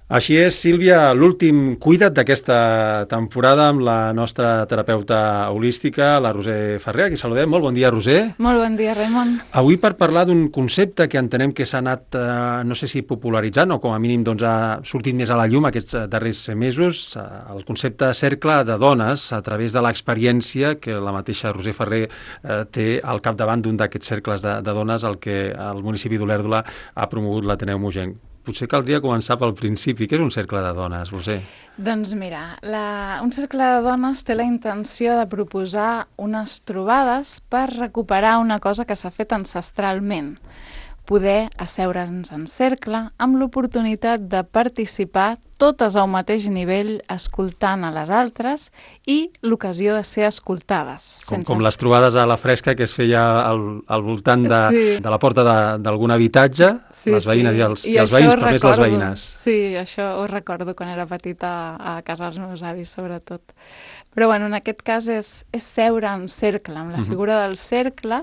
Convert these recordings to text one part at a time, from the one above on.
Així és, Sílvia, l'últim cuida't d'aquesta temporada amb la nostra terapeuta holística, la Roser Ferrer. Aquí saludem. Molt bon dia, Roser. Molt bon dia, Raimon. Avui per parlar d'un concepte que entenem que s'ha anat, no sé si popularitzant o com a mínim doncs, ha sortit més a la llum aquests darrers mesos, el concepte cercle de dones a través de l'experiència que la mateixa Roser Ferrer té al capdavant d'un d'aquests cercles de dones al que el municipi d'Olèrdola ha promogut l'Ateneu Mogenc. Potser caldria començar pel principi. Què és un cercle de dones, Roser? Doncs mira, un cercle de dones té la intenció de proposar unes trobades per recuperar una cosa que s'ha fet ancestralment. Poder asseure'ns en cercle amb l'oportunitat de participar totes al mateix nivell escoltant a les altres i l'ocasió de ser escoltades. Com les trobades a la fresca que es feia al voltant de la porta d'algun habitatge, les veïnes i els veïns, però més les veïnes. Sí, això ho recordo quan era petita a casa dels meus avis, sobretot. Però bueno, en aquest cas és seure en cercle, amb la figura del cercle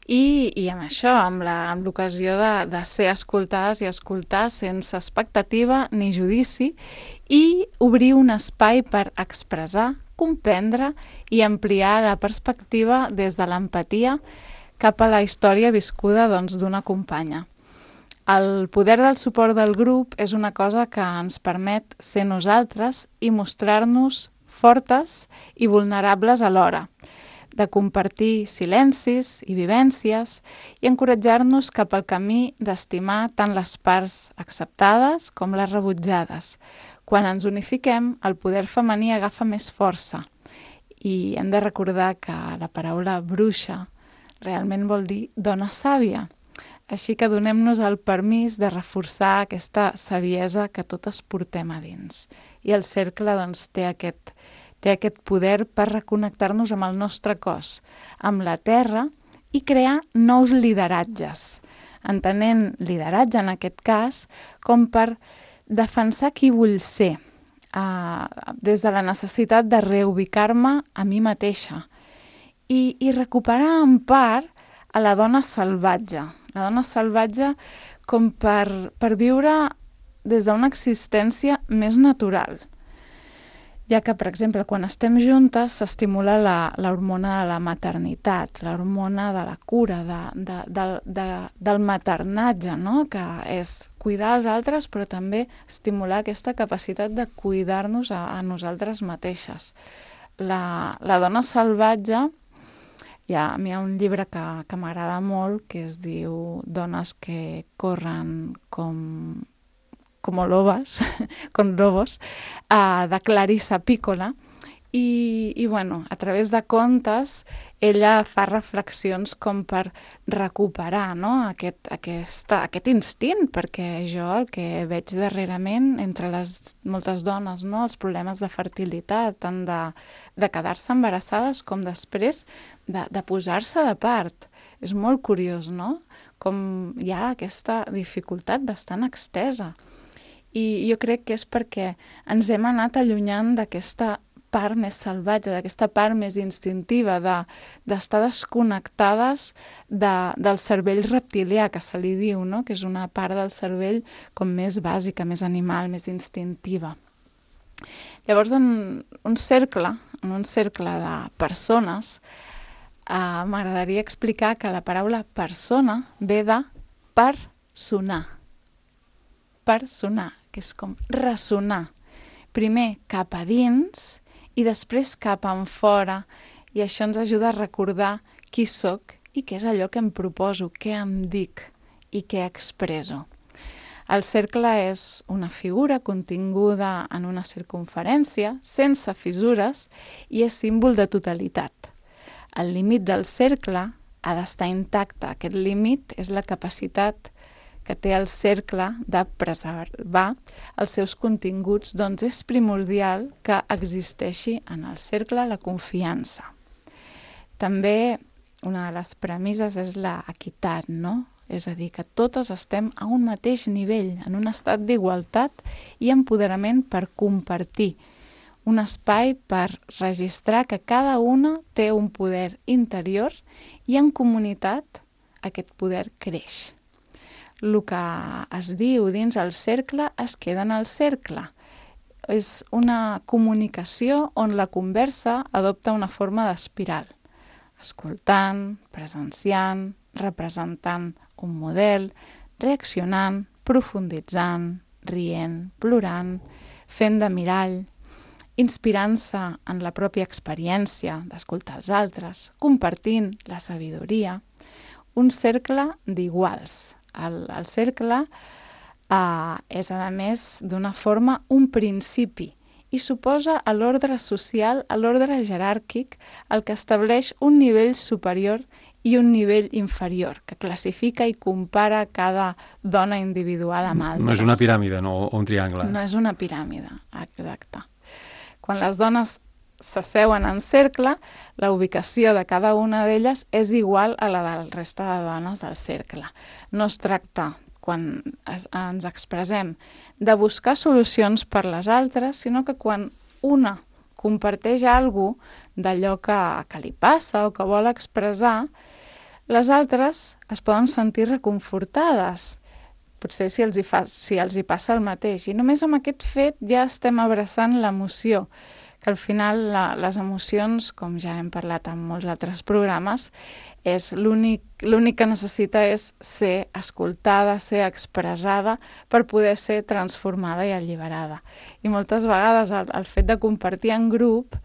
i amb això, amb l'ocasió de ser escoltades i escoltar sense expectativa ni judici i obrir un espai per expressar, comprendre i ampliar la perspectiva des de l'empatia cap a la història viscuda d'una companya. El poder del suport del grup és una cosa que ens permet ser nosaltres i mostrar-nos fortes i vulnerables alhora, de compartir silencis i vivències i encoratjar-nos cap al camí d'estimar tant les parts acceptades com les rebutjades. Quan ens unifiquem, el poder femení agafa més força i hem de recordar que la paraula bruixa realment vol dir dona sàvia. Així que donem-nos el permís de reforçar aquesta saviesa que totes portem a dins. I el cercle té aquest poder per reconnectar-nos amb el nostre cos, amb la terra i crear nous lideratges. Entenent lideratge, en aquest cas, com per defensar qui vull ser, des de la necessitat de reubicar-me a mi mateixa i recuperar en part a la dona salvatge. La dona salvatge com per viure des d'una existència més natural. Ja que, per exemple, quan estem juntes s'estimula l'hormona de la maternitat, l'hormona de la cura, del maternatge, no? Que és cuidar els altres, però també estimular aquesta capacitat de cuidar-nos a nosaltres mateixes. La dona salvatge, a mi hi ha un llibre que m'agrada molt, que es diu Dones que corren com lobos, de Clarissa Piccola, i bueno, a través de contes ella fa reflexions com per recuperar, no? aquest instint, perquè jo el que veig darrerament entre moltes dones, no? Els problemes de fertilitat, tant de quedar-se embarassades com després de posar-se de part. És molt curiós, no? Com hi ha aquesta dificultat bastant extesa. I jo crec que és perquè ens hem anat allunyant d'aquesta part més salvatge, d'aquesta part més instintiva, d'estar desconnectades del cervell reptilià, que se li diu, no? Que és una part del cervell com més bàsica, més animal, més instintiva. Llavors, en un cercle de persones, m'agradaria explicar que la paraula persona ve de personar, que és com ressonar. Primer cap a dins i després cap enfora, i això ens ajuda a recordar qui sóc i què és allò que em proposo, què em dic i què expreso. El cercle és una figura continguda en una circumferència, sense fissures, i és símbol de totalitat. El límit del cercle ha d'estar intacte. Aquest límit és la capacitat que té el cercle de preservar els seus continguts, doncs és primordial que existeixi en el cercle la confiança. També una de les premisses és l'equitat, no? És a dir, que totes estem a un mateix nivell, en un estat d'igualtat i empoderament per compartir un espai per registrar que cada una té un poder interior i en comunitat aquest poder creix. el que es diu dins el cercle es queda en el cercle. És una comunicació on la conversa adopta una forma d'espiral, escoltant, presenciant, representant un model, reaccionant, profunditzant, rient, plorant, fent de mirall, inspirant-se en la pròpia experiència d'escoltar els altres, compartint la sabidoria. Un cercle d'iguals. El cercle és, a més, d'una forma un principi i suposa a l'ordre social, a l'ordre jeràrquic, el que estableix un nivell superior i un nivell inferior, que classifica i compara cada dona individual amb altres. No és una piràmide, no? O un triangle. No és una piràmide, exacte. Quan les dones s'asseuen en cercle, la ubicació de cada una d'elles és igual a la de la resta de dones del cercle. No es tracta, quan ens expressem, de buscar solucions per les altres, sinó que quan una comparteix alguna cosa d'allò que li passa o que vol expressar, les altres es poden sentir reconfortades, potser si els hi passa el mateix. I només amb aquest fet ja estem abraçant l'emoció, que al final les emocions, com ja hem parlat en molts altres programes, és l'únic que necessita és ser escoltada, ser expressada per poder ser transformada i alliberada. I moltes vegades el fet de compartir en grup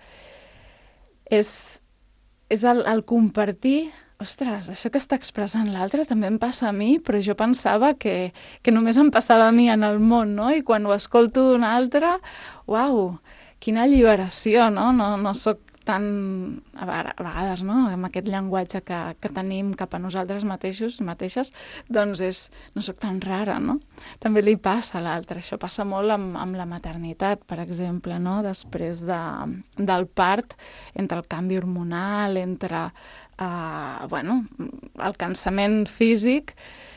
és el compartir, ostres, això que està expressant l'altre també em passa a mi, però jo pensava que només em passava a mi en el món, no? I quan ho escolto d'un altre, uau, quina alliberació, no? No soc tan, a vegades, no? Amb aquest llenguatge que tenim cap a nosaltres mateixes, doncs no soc tan rara, no? També li passa a l'altre. Això passa molt amb la maternitat, per exemple, no? Després del part, entre el canvi hormonal, entre el cansament físic,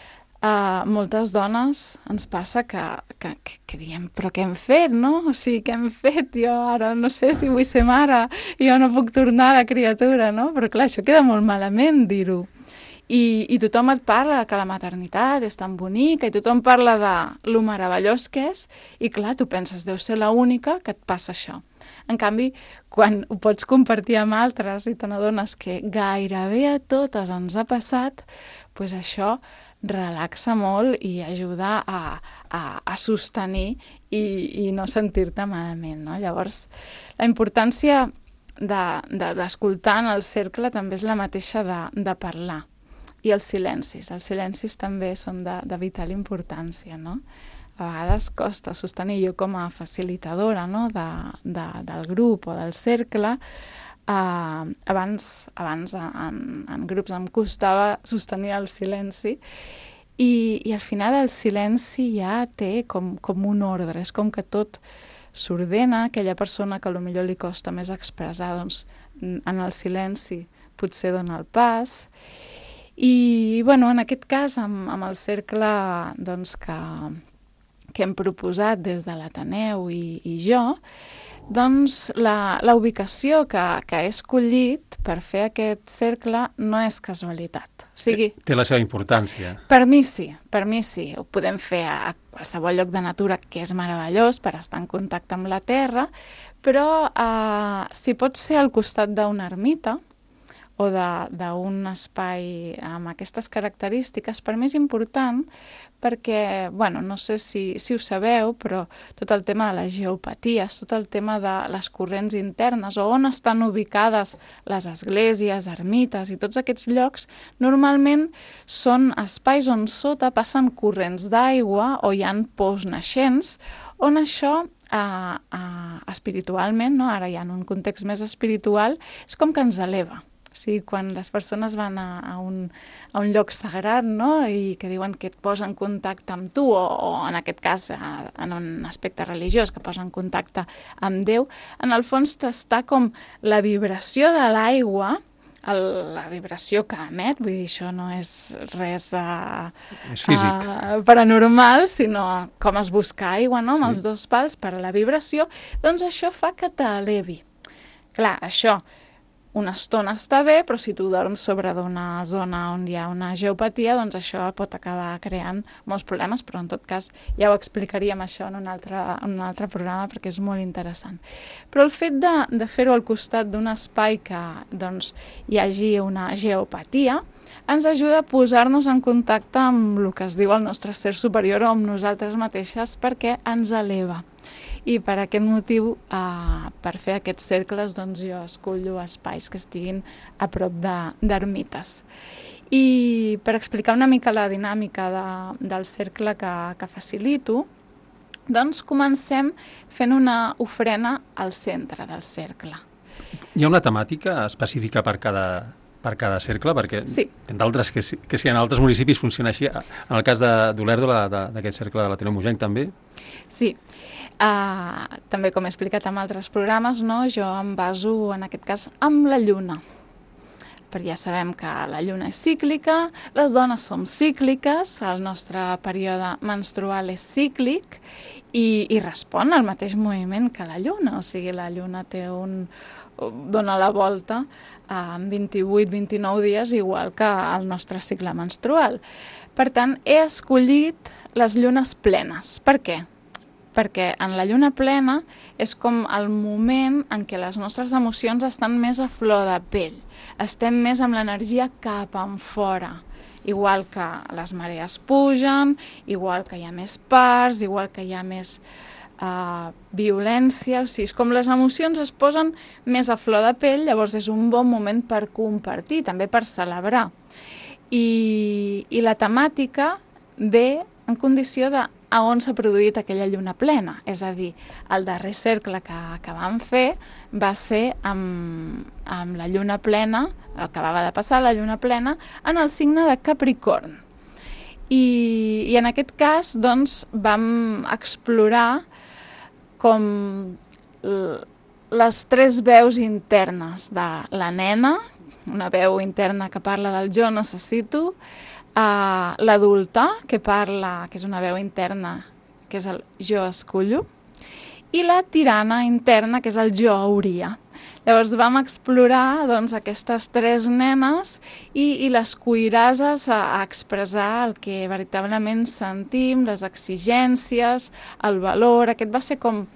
moltes dones ens passa que diem, però què hem fet, no? O sigui, què hem fet? Jo ara no sé si vull ser mare, jo no puc tornar a la criatura, no? Però clar, això queda molt malament dir-ho. I tothom et parla que la maternitat és tan bonica i tothom parla de lo meravellós que és i clar, tu penses, deu ser l'única que et passa això. En canvi, quan ho pots compartir amb altres i te n'adones que gairebé a totes ens ha passat, doncs això relaxa molt i ajuda a sostenir i no sentir-te malament, no? Llavors, la importància d'escoltar en el cercle també és la mateixa de parlar. I els silencis també són de vital importància, no? A vegades costa sostenir, jo com a facilitadora, no? del grup o del cercle, abans en grups em costava sostenir el silenci i al final el silenci ja té com un ordre, és com que tot s'ordena, aquella persona que potser li costa més expressar, doncs en el silenci potser dona el pas. I en aquest cas, amb el cercle doncs, que hem proposat des de l'Ateneu i jo, doncs la ubicació que he escollit per fer aquest cercle no és casualitat. O sigui, té la seva importància. Per mi sí. Ho podem fer a qualsevol lloc de natura, que és meravellós per estar en contacte amb la terra, però si pot ser al costat d'una ermita, o d'un espai amb aquestes característiques, per mi és important perquè, no sé si ho sabeu, però tot el tema de les geopaties, tot el tema de les corrents internes, o on estan ubicades les esglésies, ermites i tots aquests llocs, normalment són espais on sota passen corrents d'aigua o hi ha pous naixents, on això espiritualment, no? Ara ja en un context més espiritual, és com que ens eleva. O sigui, quan les persones van a un lloc sagrat, no? I que diuen que et posa en contacte amb tu, o en aquest cas en un aspecte religiós, que posa en contacte amb Déu, en el fons t'està com la vibració de l'aigua, la vibració que emet, vull dir, això no és res és físic. Paranormal, sinó com es busca aigua, no? Amb els dos pals per a la vibració, doncs això fa que t'elevi. Clar, això una estona està bé, però si tu dorms sobre d'una zona on hi ha una geopatia, doncs això pot acabar creant molts problemes, però en tot cas ja ho explicaríem això en un altre programa perquè és molt interessant. Però el fet de fer-ho al costat d'un espai que doncs, hi hagi una geopatia ens ajuda a posar-nos en contacte amb el que es diu el nostre ser superior o amb nosaltres mateixes perquè ens eleva. I per aquest motiu, per fer aquests cercles, doncs jo escollo espais que estiguin a prop d'ermites. I per explicar una mica la dinàmica del cercle que facilito, doncs comencem fent una ofrena al centre del cercle. Hi ha una temàtica específica per cada cercle? Perquè sí. En d'altres que si en altres municipis funciona així, en el cas d'Olèrdola, d'aquest cercle de l'Ateneu Mosenc també? Sí. També, com he explicat en altres programes, no? Jo em baso, en aquest cas, amb la lluna. Perquè ja sabem que la lluna és cíclica, les dones som cícliques, el nostre període menstrual és cíclic i respon al mateix moviment que la lluna. O sigui, la lluna dona la volta en 28-29 dies, igual que el nostre cicle menstrual. Per tant, he escollit les llunes plenes. Per què? Perquè en la lluna plena és com el moment en què les nostres emocions estan més a flor de pell. Estem més amb l'energia cap en fora. Igual que les marees pugen, igual que hi ha més parts, igual que hi ha més violència. O sigui, és com les emocions es posen més a flor de pell, llavors és un bon moment per compartir, també per celebrar. I la temàtica ve en condició de a on s'ha produït aquella lluna plena. És a dir, el darrer cercle que vam fer va ser amb la lluna plena, acabava de passar la lluna plena, en el signe de Capricorn. I en aquest cas, doncs, vam explorar com les tres veus internes de la nena, una veu interna que parla del jo necessito, l'adulta, que és una veu interna, que és el jo escollo, i la tirana interna, que és el jo hauria. Llavors vam explorar doncs, aquestes tres nenes i les cuirases a expressar el que veritablement sentim, les exigències, el valor. Aquest va ser com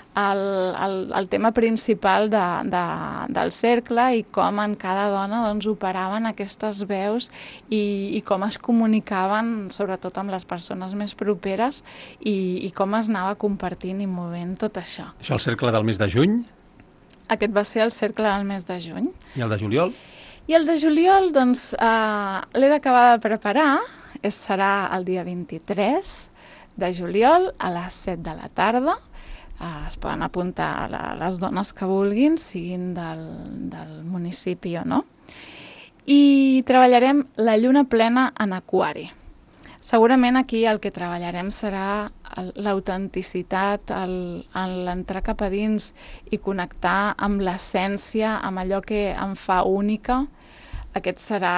el tema principal del cercle i com en cada dona doncs, operaven aquestes veus i com es comunicaven, sobretot amb les persones més properes i com es anava compartint i movent tot això. Això el cercle del mes de juny? Aquest va ser el cercle del mes de juny. I el de juliol? I el de juliol, doncs, l'he d'acabar de preparar. Serà el dia 23 de juliol a les 7 de la tarda. Es poden apuntar les dones que vulguin, siguin del municipi o no. I treballarem la lluna plena en aquari. Segurament aquí el que treballarem serà l'autenticitat, l'entrar cap a dins i connectar amb l'essència, amb allò que em fa única. Aquest serà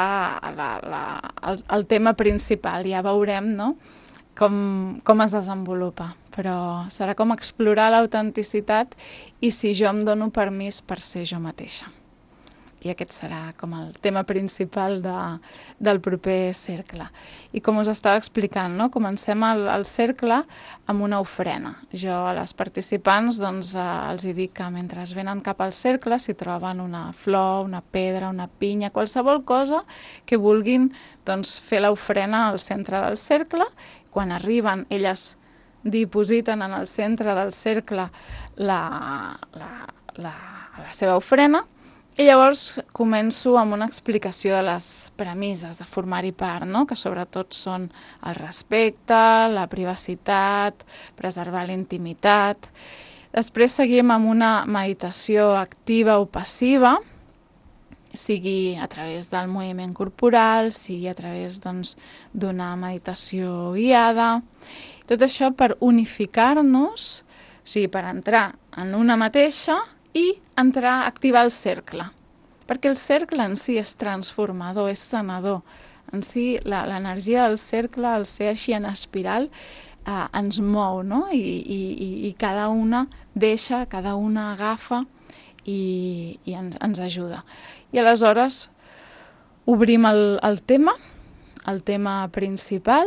el tema principal. Ja veurem, no?, com es desenvolupa, però serà com explorar l'autenticitat i si jo em dono permís per ser jo mateixa. I aquest serà com el tema principal del proper cercle. I com us estava explicant, no? Comencem el cercle amb una ofrena. Jo a les participants doncs, els dic que mentre venen cap al cercle, si troben una flor, una pedra, una pinya, qualsevol cosa que vulguin doncs, fer l'ofrena al centre del cercle. Quan arriben, elles dipositen en el centre del cercle la seva ofrena i llavors començo amb una explicació de les premisses de formar-hi part, no? Que sobretot són el respecte, la privacitat, preservar la intimitat. Després seguim amb una meditació activa o passiva, sigui a través del moviment corporal, sigui a través d'una meditació guiada. Tot això per unificar-nos, o sigui, per entrar en una mateixa i activar el cercle. Perquè el cercle en si és transformador, és sanador. En si l'energia del cercle, el ser així en espiral, ens mou, no? I cada una deixa, cada una agafa i ens ajuda. I aleshores obrim el tema principal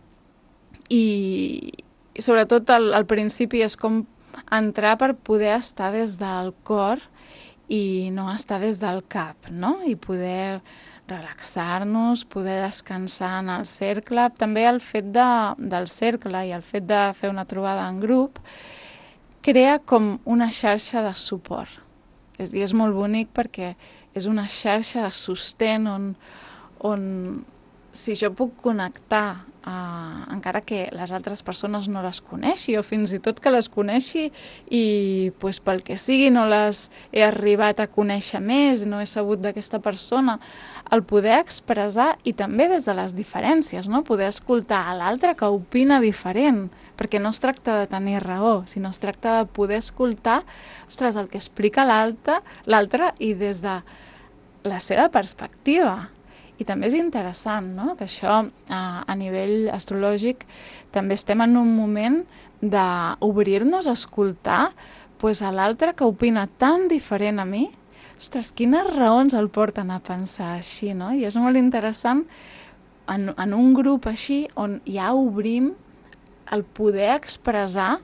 i sobretot al principi és com entrar per poder estar des del cor i no estar des del cap, no? I poder relaxar-nos, poder descansar en el cercle. També el fet del cercle i el fet de fer una trobada en grup crea com una xarxa de suport. I és molt bonic perquè és una xarxa de sostén on si jo puc connectar, encara que les altres persones no les coneixi o fins i tot que les coneixi i pues, pel que sigui no les he arribat a conèixer més, no he sabut d'aquesta persona, el poder expressar i també des de les diferències, no? Poder escoltar a l'altre que opina diferent, perquè no es tracta de tenir raó, sinó es tracta de poder escoltar, ostres, el que explica l'altre i des de la seva perspectiva. I també és interessant, no? Que això a nivell astrològic també estem en un moment d'obrir-nos a escoltar pues, a l'altre que opina tan diferent a mi. Ostres, quines raons el porten a pensar així, no? I és molt interessant en un grup així on ja obrim el poder expressar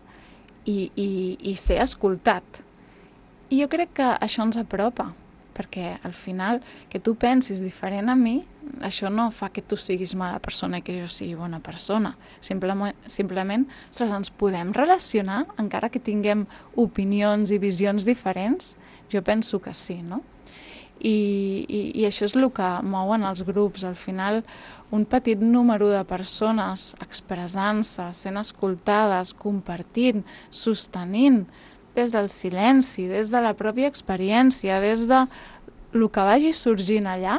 i ser escoltat. I jo crec que això ens apropa, perquè al final que tu pensis diferent a mi, això no fa que tu siguis mala persona i que jo sigui bona persona. Simplement ostres, ens podem relacionar, encara que tinguem opinions i visions diferents? Jo penso que sí, no? I això és el que mouen els grups. Al final, un petit número de persones expressant-se, sent escoltades, compartint, sostenint, des del silenci, des de la pròpia experiència, des de el que vagi sorgint allà,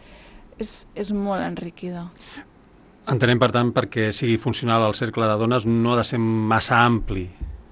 és molt enriquidor. Entenem, per tant, perquè sigui funcional el cercle de dones no ha de ser massa ampli.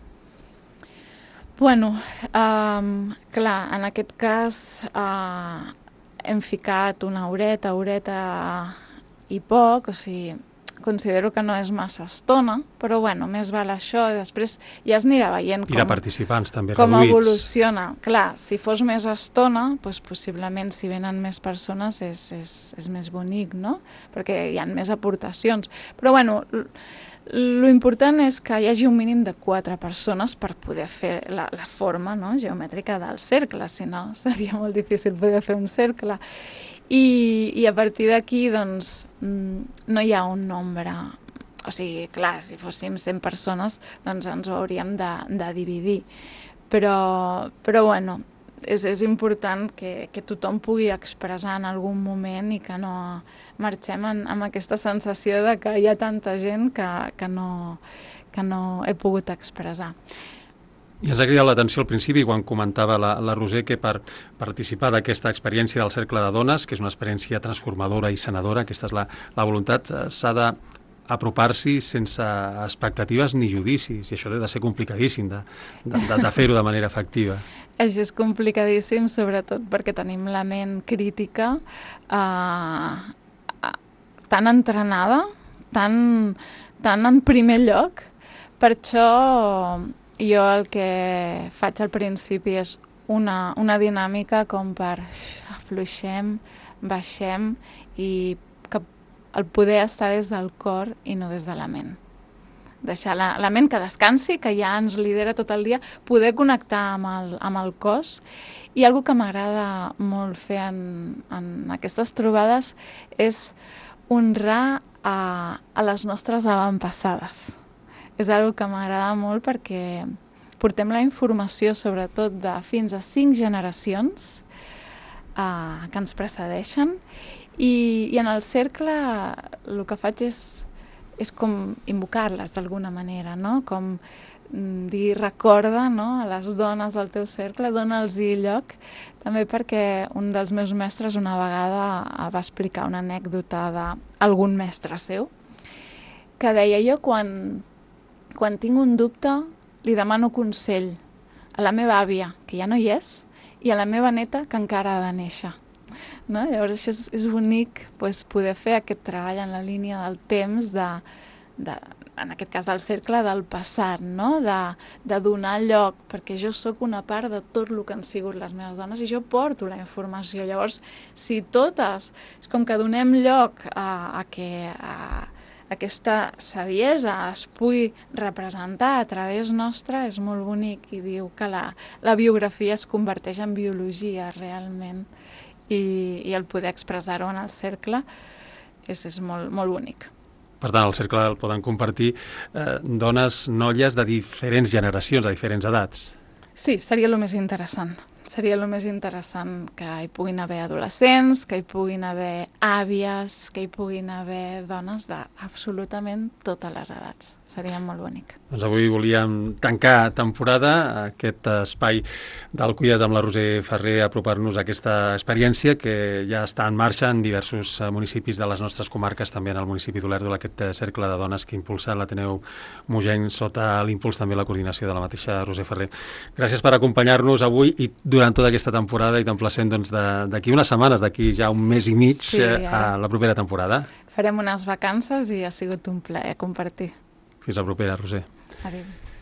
Bueno, clar, en aquest cas hem ficat una horeta i poc, o sigui, considero que no és massa estona, però bueno, més val això, i després ja es anirà veient I de participants també com reduïts. Evoluciona. Clar, si fos més estona, doncs possiblement si venen més persones és més bonic, no? Perquè hi ha més aportacions. Però bueno, lo important és que hi hagi un mínim de 4 persones per poder fer la forma, no? Geomètrica del cercle, si no seria molt difícil poder fer un cercle. I a partir d'aquí doncs, no hi ha un nombre, o sigui, clar, si fóssim 100 persones doncs ens ho hauríem de dividir, però bueno, és important que tothom pugui expressar en algun moment i que no marxem amb aquesta sensació de que hi ha tanta gent que no he pogut expressar. I ens ha cridat l'atenció al principi quan comentava la Roser que per participar d'aquesta experiència del Cercle de Dones, que és una experiència transformadora i sanadora, aquesta és la voluntat, s'ha d'apropar-s'hi sense expectatives ni judicis, i això ha de ser complicadíssim de fer-ho de manera efectiva. Això és complicadíssim, sobretot perquè tenim la ment crítica tan entrenada, tan en primer lloc. Per això jo el que faig al principi és una dinàmica com per afluixem, baixem i que el poder estar des del cor i no des de la ment. Deixar la ment que descansi, que ja ens lidera tot el dia, poder connectar amb el cos. I una cosa que m'agrada molt fer en aquestes trobades és honrar a les nostres avantpassades. És una cosa que m'agrada molt perquè portem la informació sobretot de fins a 5 generacions que ens precedeixen i en el cercle el que faig és com invocar-les d'alguna manera, no? Com dir recorda, no? A les dones del teu cercle, dona'ls lloc, també perquè un dels meus mestres una vegada va explicar una anècdota d'algun mestre seu que deia jo quan tinc un dubte, li demano consell a la meva àvia, que ja no hi és, i a la meva neta, que encara ha de néixer. No? Llavors això és bonic poder fer aquest treball en la línia del temps, en aquest cas del cercle del passat, no? De donar lloc, perquè jo sóc una part de tot el que han sigut les meves dones i jo porto la informació. Llavors, si totes, és com que donem lloc a que aquesta saviesa es pugui representar a través nostra, és molt bonic, i diu que la biografia es converteix en biologia realment, i el poder expressar-ho en el cercle és molt, molt bonic. Per tant, el cercle el poden compartir dones, noies de diferents generacions, de diferents edats. Sí, seria el més interessant. Seria el més interessant que hi puguin haver adolescents, que hi puguin haver àvies, que hi puguin haver dones d'absolutament totes les edats. Seria molt bonic. Doncs avui volíem tancar temporada, aquest espai del Cuida't amb la Roser Ferrer, apropar-nos a aquesta experiència que ja està en marxa en diversos municipis de les nostres comarques, també en el municipi d'Olèrdola, aquest cercle de dones que impulsa l'Ateneu Mugeny sota l'impuls també la coordinació de la mateixa Roser Ferrer. Gràcies per acompanyar-nos avui i durant tota aquesta temporada, i t'emplacem d'aquí unes setmanes, d'aquí ja un mes i mig, a la propera temporada. Farem unes vacances i ha sigut un plaer compartir. Fins la propera, Roser. Adéu.